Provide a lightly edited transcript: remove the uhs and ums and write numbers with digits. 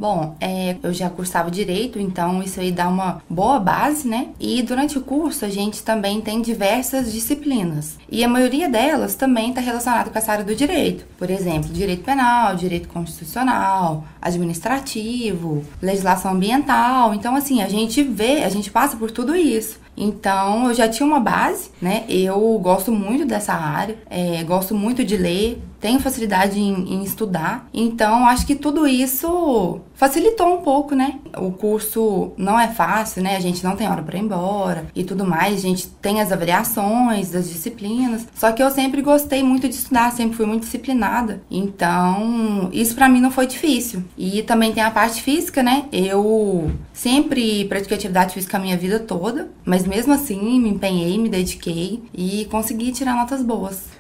Bom, eu já cursava Direito, então isso aí dá uma boa base, né? E durante o curso a gente também tem diversas disciplinas. E a maioria delas também está relacionada com essa área do direito. Por exemplo, Direito Penal, Direito Constitucional, Administrativo, Legislação Ambiental. Então, assim, a gente passa por tudo isso. Então, eu já tinha uma base, né? Eu gosto muito dessa área, gosto muito de ler, tenho facilidade em estudar. Então, acho que tudo isso facilitou um pouco, né? O curso não é fácil, né? A gente não tem hora para ir embora e tudo mais. A gente tem as avaliações das disciplinas. Só que eu sempre gostei muito de estudar, sempre fui muito disciplinada. Então, isso para mim não foi difícil. E também tem a parte física, né? Eu sempre pratiquei atividade física a minha vida toda, mas mesmo assim me empenhei, me dediquei e consegui tirar notas boas.